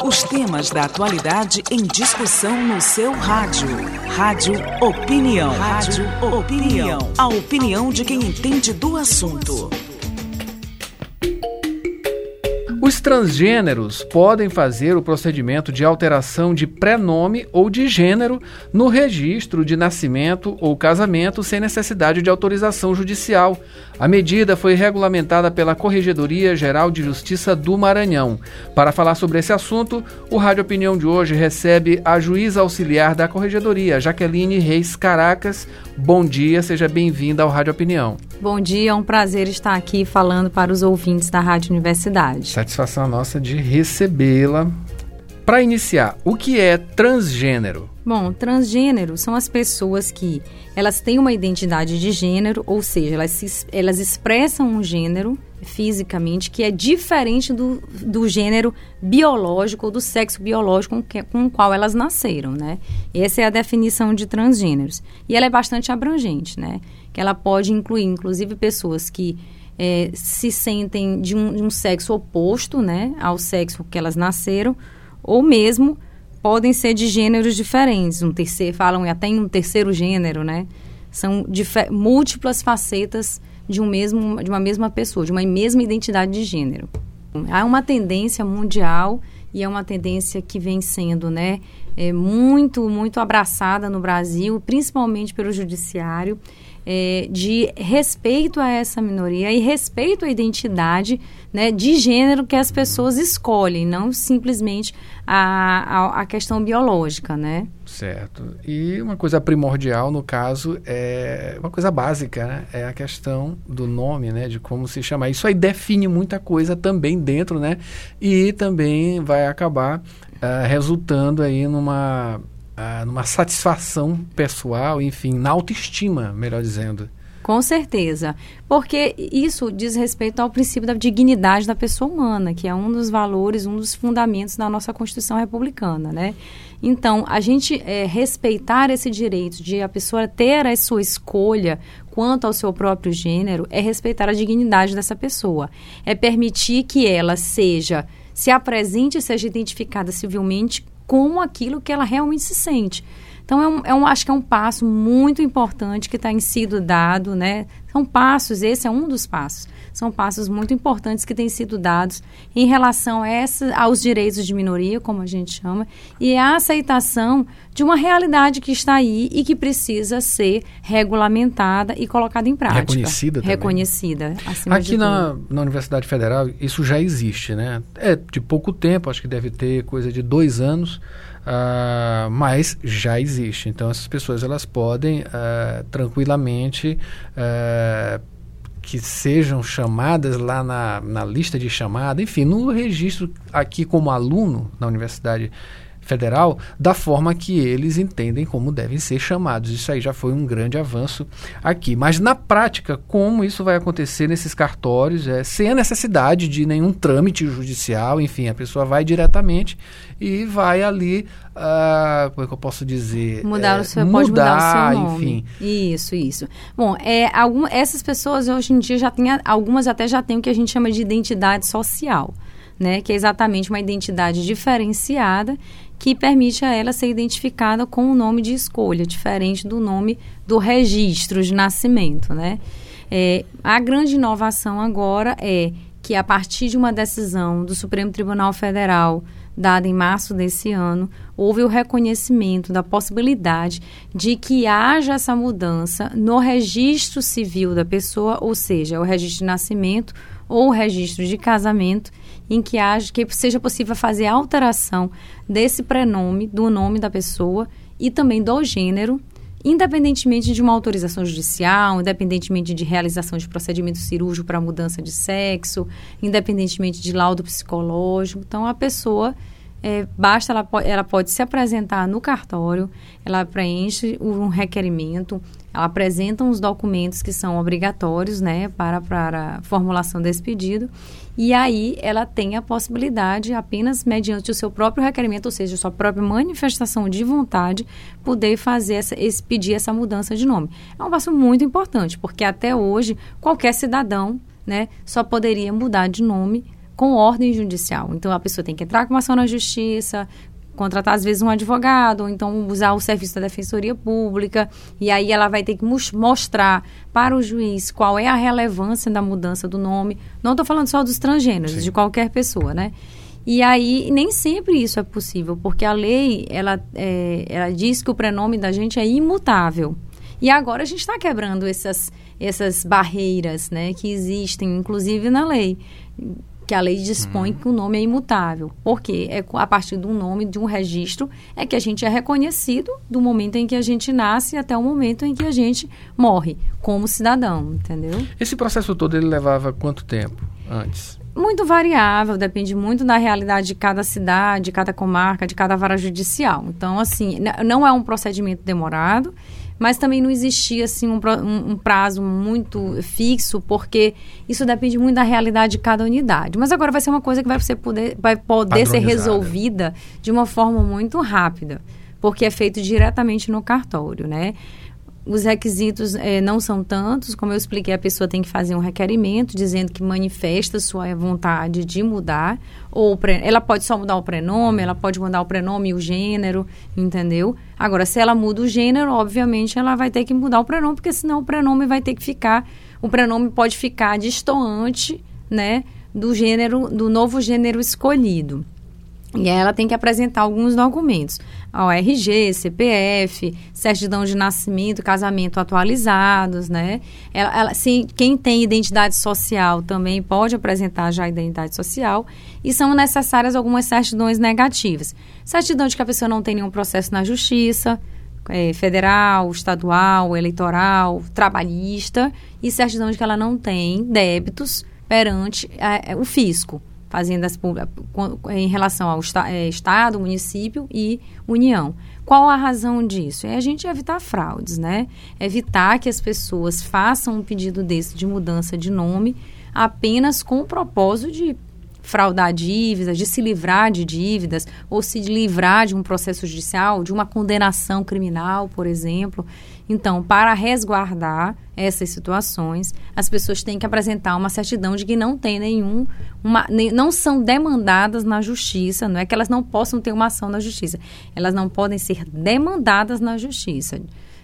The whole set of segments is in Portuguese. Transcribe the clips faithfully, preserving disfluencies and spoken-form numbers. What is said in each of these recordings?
Os temas da atualidade em discussão no seu rádio. Rádio Opinião. Rádio Opinião. A opinião de quem entende do assunto. Os transgêneros podem fazer o procedimento de alteração de prenome ou de gênero no registro de nascimento ou casamento sem necessidade de autorização judicial. A medida foi regulamentada pela Corregedoria Geral de Justiça do Maranhão. Para falar sobre esse assunto, o Rádio Opinião de hoje recebe a juíza auxiliar da Corregedoria, Jaqueline Reis Caracas. Bom dia, seja bem-vinda ao Rádio Opinião. Bom dia, é um prazer estar aqui falando para os ouvintes da Rádio Universidade. Satisfação nossa de recebê-la. Para iniciar, o que é transgênero? Bom, transgênero são as pessoas que elas têm uma identidade de gênero, ou seja, elas, se, elas expressam um gênero fisicamente que é diferente do, do gênero biológico ou do sexo biológico com, que, com o qual elas nasceram, né? Essa é a definição de transgêneros. E ela é bastante abrangente, né? Que ela pode incluir, inclusive, pessoas que é, se sentem de um, de um sexo oposto, né? Ao sexo que elas nasceram, ou mesmo podem ser de gêneros diferentes, um terceiro, falam até em um terceiro gênero, né? São difer- múltiplas facetas de, um mesmo, de uma mesma pessoa, de uma mesma identidade de gênero. Há uma tendência mundial e é uma tendência que vem sendo, né, é, muito, muito abraçada no Brasil, principalmente pelo judiciário, É, de respeito a essa minoria e respeito à identidade, né, de gênero que as pessoas escolhem, não simplesmente a, a, a questão biológica, né? Certo. E uma coisa primordial, no caso, é uma coisa básica, né? É a questão do nome, né? De como se chamar. Isso aí define muita coisa também dentro, né? E também vai acabar uh, resultando aí numa... Ah, numa satisfação pessoal, enfim, na autoestima, melhor dizendo. Com certeza, porque isso diz respeito ao princípio da dignidade da pessoa humana, que é um dos valores, um dos fundamentos da nossa Constituição republicana, né? Então, a gente é, respeitar esse direito de a pessoa ter a sua escolha quanto ao seu próprio gênero, é respeitar a dignidade dessa pessoa, é permitir que ela seja, se apresente e seja identificada civilmente com aquilo que ela realmente se sente. Então, é um, é um, acho que é um passo muito importante que está sido dado, né? São passos, esse é um dos passos, são passos muito importantes que têm sido dados em relação a essa, aos direitos de minoria, como a gente chama, e a aceitação de uma realidade que está aí e que precisa ser regulamentada e colocada em prática. Reconhecida também. Reconhecida, acima Aqui de na, tudo. na Universidade Federal, isso já existe, né? É de pouco tempo, acho que deve ter coisa de dois anos, uh, mas já existe. Então, essas pessoas, elas podem uh, tranquilamente... Uh, que sejam chamadas lá na, na lista de chamada, enfim, no registro aqui como aluno na Universidade Federal, da forma que eles entendem como devem ser chamados. Isso aí já foi um grande avanço aqui. Mas na prática, como isso vai acontecer nesses cartórios, é, sem a necessidade de nenhum trâmite judicial, enfim, a pessoa vai diretamente e vai ali, uh, como é que eu posso dizer? Mudar é, o seu, pode mudar o seu nome. Enfim. Isso, isso. Bom, é, algum, essas pessoas hoje em dia já têm, algumas até já têm o que a gente chama de identidade social, né? Que é exatamente uma identidade diferenciada que permite a ela ser identificada com o nome de escolha, diferente do nome do registro de nascimento, né? É, a grande inovação agora é que, a partir de uma decisão do Supremo Tribunal Federal, dada em março desse ano, houve o reconhecimento da possibilidade de que haja essa mudança no registro civil da pessoa, ou seja, o registro de nascimento ou o registro de casamento, em que, haja, que seja possível fazer a alteração desse prenome, do nome da pessoa e também do gênero, independentemente de uma autorização judicial, independentemente de realização de procedimento cirúrgico para mudança de sexo, independentemente de laudo psicológico. Então, a pessoa, é, basta, ela, ela pode se apresentar no cartório, ela preenche um requerimento, ela apresenta uns documentos que são obrigatórios, né, para, para a formulação desse pedido, e aí ela tem a possibilidade, apenas mediante o seu próprio requerimento, ou seja, a sua própria manifestação de vontade, poder fazer essa, esse, pedir essa mudança de nome. É um passo muito importante, porque até hoje qualquer cidadão, né, só poderia mudar de nome com ordem judicial. Então, a pessoa tem que entrar com uma ação na justiça, contratar, às vezes, um advogado, ou então usar o serviço da Defensoria Pública, e aí ela vai ter que mostrar para o juiz qual é a relevância da mudança do nome. Não estou falando só dos transgêneros, Sim. de qualquer pessoa, né? E aí, nem sempre isso é possível, porque a lei, ela, é, ela diz que o prenome da gente é imutável. E agora a gente está quebrando essas, essas barreiras, né, que existem, inclusive na lei, que a lei dispõe uhum. que o nome é imutável. Porque é a partir do nome, de um registro, é que a gente é reconhecido do momento em que a gente nasce até o momento em que a gente morre, como cidadão, entendeu? Esse processo todo, ele levava quanto tempo antes? Muito variável, depende muito da realidade de cada cidade, de cada comarca, de cada vara judicial. Então, assim, não é um procedimento demorado, mas também não existia assim, um, um prazo muito fixo, porque isso depende muito da realidade de cada unidade. Mas agora vai ser uma coisa que vai, ser poder, vai poder ser resolvida de uma forma muito rápida, porque é feito diretamente no cartório, né? Os requisitos eh, não são tantos, como eu expliquei, a pessoa tem que fazer um requerimento dizendo que manifesta sua vontade de mudar, ou pre... ela pode só mudar o prenome, ela pode mudar o prenome e o gênero, entendeu? Agora, se ela muda o gênero, obviamente ela vai ter que mudar o prenome, porque senão o prenome vai ter que ficar, o prenome pode ficar distoante, né, do gênero, do novo gênero escolhido. E ela tem que apresentar alguns documentos, a O R G, C P F, certidão de nascimento, casamento atualizados, né? Ela, ela, sim, quem tem identidade social também pode apresentar já a identidade social, e são necessárias algumas certidões negativas. Certidão de que a pessoa não tem nenhum processo na justiça, é, federal, estadual, eleitoral, trabalhista, e certidão de que ela não tem débitos perante é, o fisco. Fazendas públicas em relação ao esta, é, Estado, município e União. Qual a razão disso? É a gente evitar fraudes, né? Evitar que as pessoas façam um pedido desse de mudança de nome apenas com o propósito de fraudar dívidas, de se livrar de dívidas, ou se livrar de um processo judicial, de uma condenação criminal, por exemplo. Então, para resguardar essas situações, as pessoas têm que apresentar uma certidão de que não tem nenhum, uma, nem, não são demandadas na justiça, não é que elas não possam ter uma ação na justiça, elas não podem ser demandadas na justiça.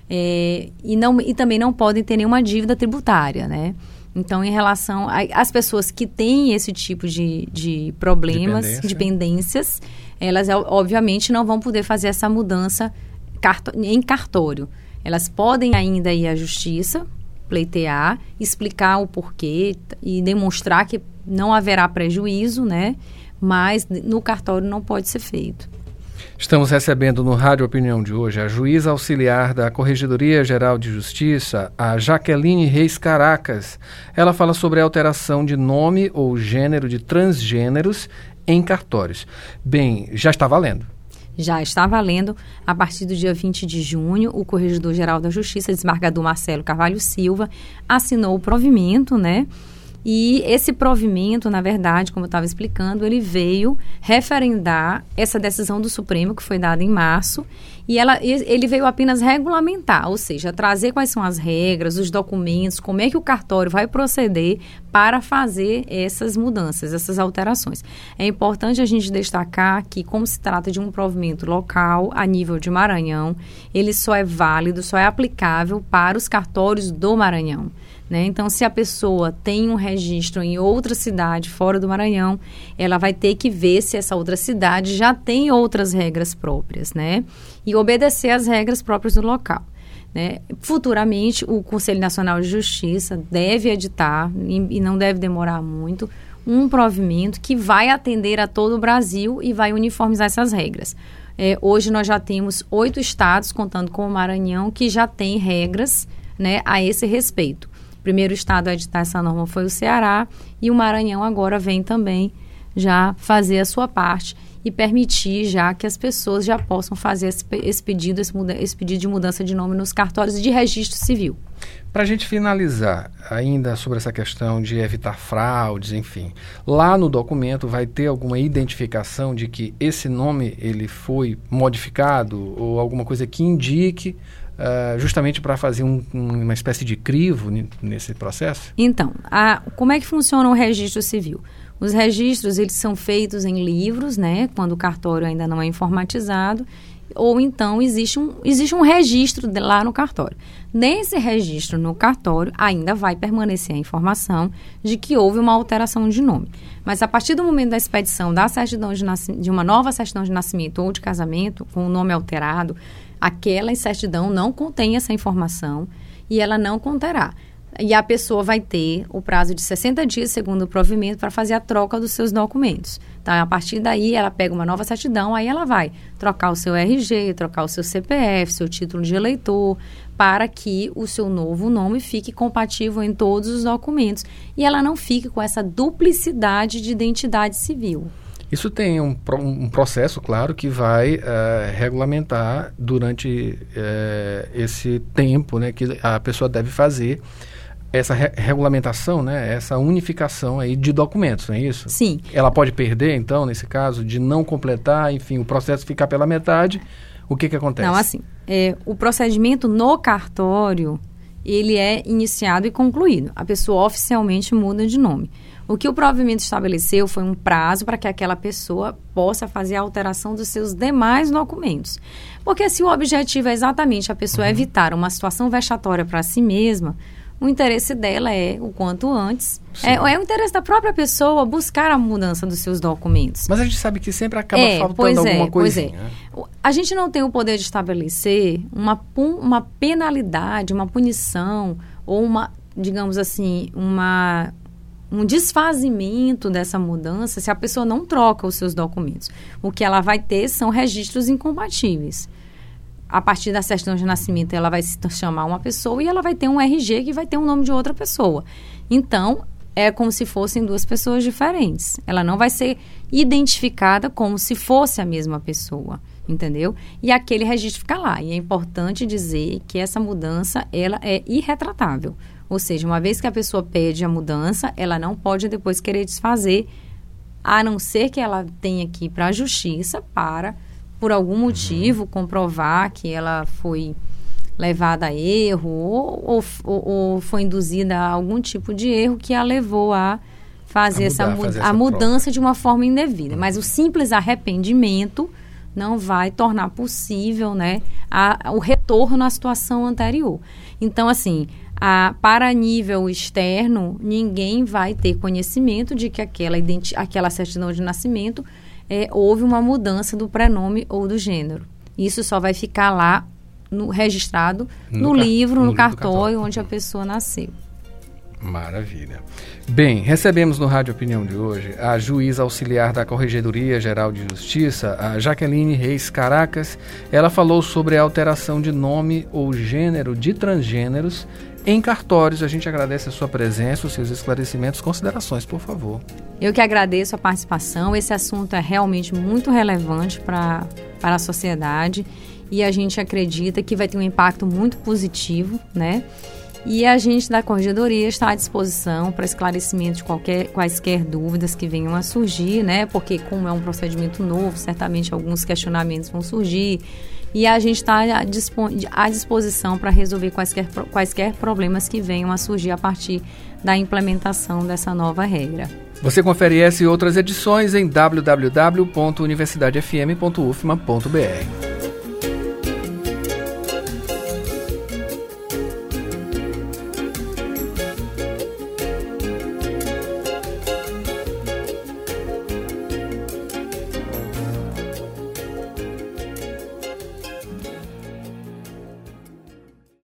É, e, não, e também não podem ter nenhuma dívida tributária, né? Então, em relação às pessoas que têm esse tipo de, de problemas, Dependência. dependências, elas obviamente não vão poder fazer essa mudança carto, em cartório. Elas podem ainda ir à justiça, pleitear, explicar o porquê e demonstrar que não haverá prejuízo, né? Mas no cartório não pode ser feito. Estamos recebendo no Rádio Opinião de hoje a juíza auxiliar da Corregedoria Geral de Justiça, a Jaqueline Reis Caracas. Ela fala sobre a alteração de nome ou gênero de transgêneros em cartórios. Bem, já está valendo. Já está valendo. A partir do dia vinte de junho, o Corregedor-Geral da Justiça, desembargador Marcelo Carvalho Silva, assinou o provimento, né? E esse provimento, na verdade, como eu estava explicando, ele veio referendar essa decisão do Supremo, que foi dada em março, e ela, ele veio apenas regulamentar, ou seja, trazer quais são as regras, os documentos, como é que o cartório vai proceder para fazer essas mudanças, essas alterações. É importante a gente destacar que, como se trata de um provimento local, a nível de Maranhão, ele só é válido, só é aplicável para os cartórios do Maranhão. Né? Então, se a pessoa tem um registro em outra cidade fora do Maranhão, ela vai ter que ver se essa outra cidade já tem outras regras próprias, né? E obedecer às regras próprias do local. Né? Futuramente, o Conselho Nacional de Justiça deve editar, e, e não deve demorar muito, um provimento que vai atender a todo o Brasil e vai uniformizar essas regras. É, hoje nós já temos oito estados, contando com o Maranhão, que já tem regras, né, a esse respeito. O primeiro estado a editar essa norma foi o Ceará, e o Maranhão agora vem também já fazer a sua parte e permitir já que as pessoas já possam fazer esse, esse, pedido, esse, muda, esse pedido de mudança de nome nos cartórios de registro civil. Para a gente finalizar ainda sobre essa questão de evitar fraudes, enfim, lá no documento vai ter alguma identificação de que esse nome ele foi modificado ou alguma coisa que indique Uh, justamente para fazer um, um, uma espécie de crivo n- nesse processo? Então, a, como é que funciona o registro civil? Os registros, eles são feitos em livros, né, quando o cartório ainda não é informatizado, ou então existe um, existe um registro de, lá no cartório. Nesse registro no cartório, ainda vai permanecer a informação de que houve uma alteração de nome. Mas a partir do momento da expedição da certidão de, nasc- de uma nova certidão de nascimento ou de casamento, com o nome alterado, aquela certidão não contém essa informação e ela não conterá. E a pessoa vai ter o prazo de sessenta dias, segundo o provimento, para fazer a troca dos seus documentos. Então, a partir daí, ela pega uma nova certidão, aí ela vai trocar o seu R G, trocar o seu C P F, seu título de eleitor, para que o seu novo nome fique compatível em todos os documentos. E ela não fique com essa duplicidade de identidade civil. Isso tem um, um processo, claro, que vai uh, regulamentar durante uh, esse tempo, né, que a pessoa deve fazer essa re- regulamentação, né, essa unificação aí de documentos, não é isso? Sim. Ela pode perder, então, nesse caso, de não completar, enfim, o processo ficar pela metade, o que que acontece? Não, assim, é, o procedimento no cartório, ele é iniciado e concluído. A pessoa oficialmente muda de nome. O que o provimento estabeleceu foi um prazo para que aquela pessoa possa fazer a alteração dos seus demais documentos. Porque se o objetivo é exatamente a pessoa uhum. evitar uma situação vexatória para si mesma, o interesse dela é, o quanto antes, é, é o interesse da própria pessoa buscar a mudança dos seus documentos. Mas a gente sabe que sempre acaba é, faltando pois alguma é, coisinha. Pois é. A gente não tem o poder de estabelecer uma, pun, uma penalidade, uma punição, ou uma, digamos assim, uma... um desfazimento dessa mudança se a pessoa não troca os seus documentos. O que ela vai ter são registros incompatíveis. A partir da certidão de nascimento, ela vai se chamar uma pessoa e ela vai ter um R G que vai ter o nome de outra pessoa. Então, é como se fossem duas pessoas diferentes. Ela não vai ser identificada como se fosse a mesma pessoa, entendeu? E aquele registro fica lá. E é importante dizer que essa mudança, ela é irretratável. Ou seja, uma vez que a pessoa pede a mudança, ela não pode depois querer desfazer, a não ser que ela tenha que ir para a justiça para, por algum motivo, comprovar que ela foi levada a erro ou, ou, ou, ou foi induzida a algum tipo de erro que a levou a fazer, a, mudar, essa, fazer essa a mudança troca. De uma forma indevida. Mas o simples arrependimento não vai tornar possível, né, a, o retorno à situação anterior. Então, assim... A, para nível externo, ninguém vai ter conhecimento de que aquela, identi- aquela certidão de nascimento é, houve uma mudança do prenome ou do gênero. Isso só vai ficar lá no, registrado no, no car- livro, no, no cartório, cartório, onde a pessoa nasceu. Maravilha. Bem, recebemos no Rádio Opinião de hoje a juíza auxiliar da Corregedoria Geral de Justiça, a Jaqueline Reis Caracas. Ela falou sobre a alteração de nome ou gênero de transgêneros em cartórios. A gente agradece a sua presença, os seus esclarecimentos, considerações, por favor. Eu que agradeço a participação. Esse assunto é realmente muito relevante para para a sociedade e a gente acredita que vai ter um impacto muito positivo, né? E a gente da Corregedoria está à disposição para esclarecimento de qualquer, quaisquer dúvidas que venham a surgir, né? Porque como é um procedimento novo, certamente alguns questionamentos vão surgir. E a gente está à disposição para resolver quaisquer, quaisquer problemas que venham a surgir a partir da implementação dessa nova regra. Você confere essa e outras edições em w w w ponto universidade f m ponto u f m a ponto b r.